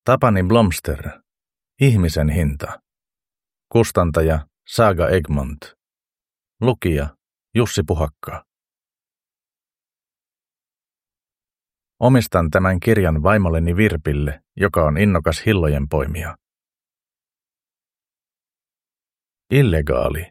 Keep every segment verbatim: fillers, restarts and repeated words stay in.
Tapani Blomster. Ihmisen hinta. Kustantaja Saga Egmont. Lukija Jussi Puhakka. Omistan tämän kirjan vaimolleni Virpille, joka on innokas hillojen poimija. Illegaali.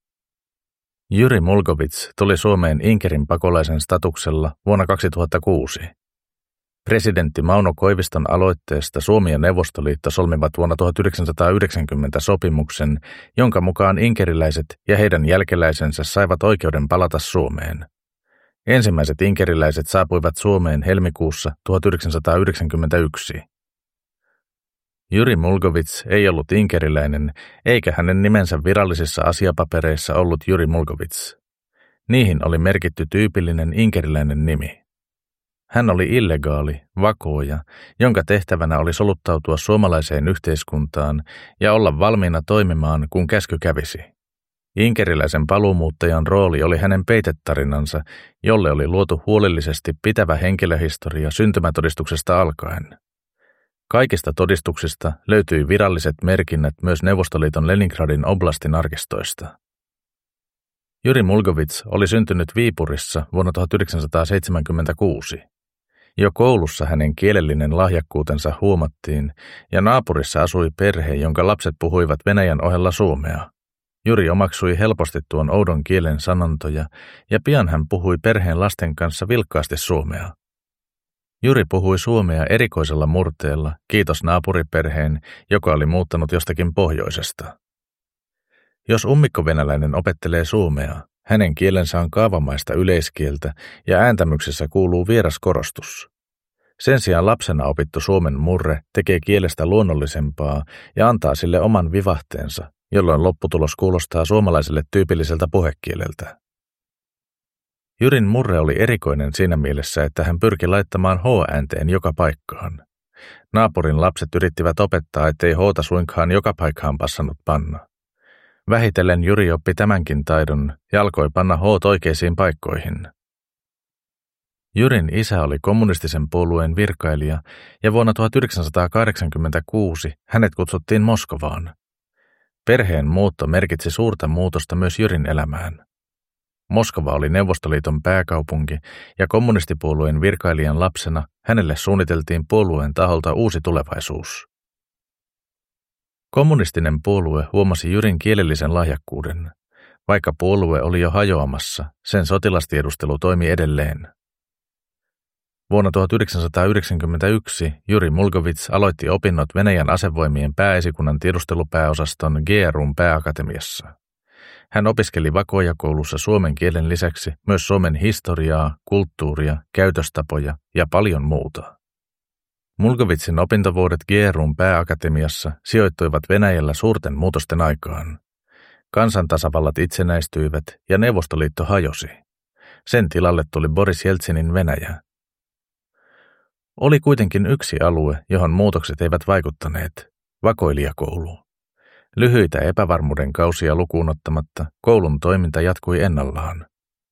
Jyri Mulgovits tuli Suomeen Inkerin pakolaisen statuksella vuonna kaksituhattakuusi. Presidentti Mauno Koiviston aloitteesta Suomi ja Neuvostoliitto solmivat vuonna tuhatyhdeksänsataayhdeksänkymmentä sopimuksen, jonka mukaan inkeriläiset ja heidän jälkeläisensä saivat oikeuden palata Suomeen. Ensimmäiset inkeriläiset saapuivat Suomeen helmikuussa tuhatyhdeksänsataayhdeksänkymmentäyksi. Jyri Mulgovits ei ollut inkeriläinen, eikä hänen nimensä virallisissa asiapapereissa ollut Jyri Mulgovits. Niihin oli merkitty tyypillinen inkeriläinen nimi. Hän oli illegaali, vakooja, jonka tehtävänä oli soluttautua suomalaiseen yhteiskuntaan ja olla valmiina toimimaan, kun käsky kävisi. Inkeriläisen paluumuuttajan rooli oli hänen peitetarinansa, jolle oli luotu huolellisesti pitävä henkilöhistoria syntymätodistuksesta alkaen. Kaikista todistuksista löytyi viralliset merkinnät myös Neuvostoliiton Leningradin oblastin arkistoista. Jyri Mulgovits oli syntynyt Viipurissa vuonna tuhatyhdeksänsataaseitsemänkymmentäkuusi. Jo koulussa hänen kielellinen lahjakkuutensa huomattiin, ja naapurissa asui perhe, jonka lapset puhuivat venäjän ohella suomea. Jyri omaksui helposti tuon oudon kielen sanontoja, ja pian hän puhui perheen lasten kanssa vilkkaasti suomea. Jyri puhui suomea erikoisella murteella, kiitos naapuriperheen, joka oli muuttanut jostakin pohjoisesta. Jos ummikkovenäläinen opettelee suomea, hänen kielensä on kaavamaista yleiskieltä ja ääntämyksessä kuuluu vieras korostus. Sen sijaan lapsena opittu suomen murre tekee kielestä luonnollisempaa ja antaa sille oman vivahteensa, jolloin lopputulos kuulostaa suomalaiselle tyypilliseltä puhekieleltä. Jyrin murre oli erikoinen siinä mielessä, että hän pyrki laittamaan H-äänteen joka paikkaan. Naapurin lapset yrittivät opettaa, ettei H:ta suinkaan joka paikkaan passannut panna. Vähitellen Jyri oppi tämänkin taidon ja alkoi panna H:t oikeisiin paikkoihin. Jyrin isä oli kommunistisen puolueen virkailija ja vuonna tuhatyhdeksänsataakahdeksankymmentäkuusi hänet kutsuttiin Moskovaan. Perheen muutto merkitsi suurta muutosta myös Jyrin elämään. Moskova oli Neuvostoliiton pääkaupunki ja kommunistipuolueen virkailijan lapsena hänelle suunniteltiin puolueen taholta uusi tulevaisuus. Kommunistinen puolue huomasi Jyrin kielellisen lahjakkuuden. Vaikka puolue oli jo hajoamassa, sen sotilastiedustelu toimi edelleen. Vuonna tuhatyhdeksänsataayhdeksänkymmentäyksi Jyri Mulgovits aloitti opinnot Venäjän asevoimien pääesikunnan tiedustelupääosaston G R U:n pääakatemiassa. Hän opiskeli vakoojakoulussa suomen kielen lisäksi myös Suomen historiaa, kulttuuria, käytöstapoja ja paljon muuta. Mulgovitsin opintovuodet G R U:n pääakatemiassa sijoittuivat Venäjällä suurten muutosten aikaan. Kansantasavallat itsenäistyivät ja Neuvostoliitto hajosi. Sen tilalle tuli Boris Jeltsinin Venäjä. Oli kuitenkin yksi alue, johon muutokset eivät vaikuttaneet, vakoilijakoulu. Lyhyitä epävarmuuden kausia lukuun ottamatta koulun toiminta jatkui ennallaan.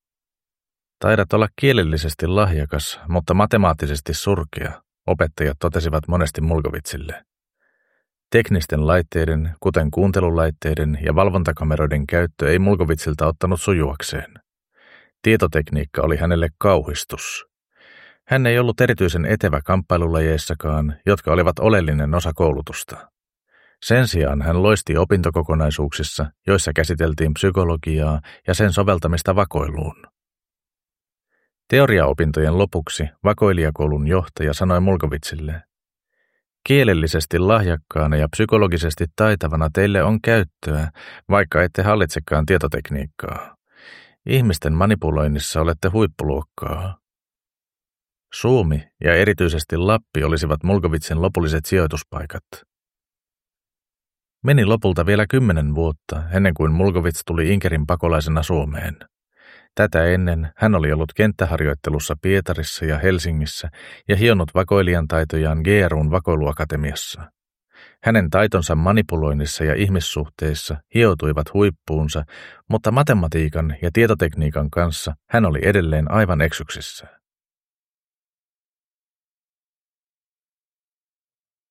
Taidat olla kielellisesti lahjakas, mutta matemaattisesti surkea, opettajat totesivat monesti Mulgovitsille. Teknisten laitteiden, kuten kuuntelulaitteiden ja valvontakameroiden käyttö ei Mulgovitsilta ottanut sujuakseen. Tietotekniikka oli hänelle kauhistus. Hän ei ollut erityisen etevä kamppailulajeissakaan, jotka olivat oleellinen osa koulutusta. Sen sijaan hän loisti opintokokonaisuuksissa, joissa käsiteltiin psykologiaa ja sen soveltamista vakoiluun. Teoriaopintojen lopuksi vakoilijakoulun johtaja sanoi Mulgovitsille: kielellisesti lahjakkaana ja psykologisesti taitavana teille on käyttöä, vaikka ette hallitsekaan tietotekniikkaa. Ihmisten manipuloinnissa olette huippuluokkaa. Suomi ja erityisesti Lappi olisivat Mulgovitsin lopulliset sijoituspaikat. Meni lopulta vielä kymmenen vuotta ennen kuin Mulgovits tuli Inkerin pakolaisena Suomeen. Tätä ennen hän oli ollut kenttäharjoittelussa Pietarissa ja Helsingissä ja hionut vakoilijan taitojaan G R U:n vakoiluakatemiassa. Hänen taitonsa manipuloinnissa ja ihmissuhteissa hioutuivat huippuunsa, mutta matematiikan ja tietotekniikan kanssa hän oli edelleen aivan eksyksissä.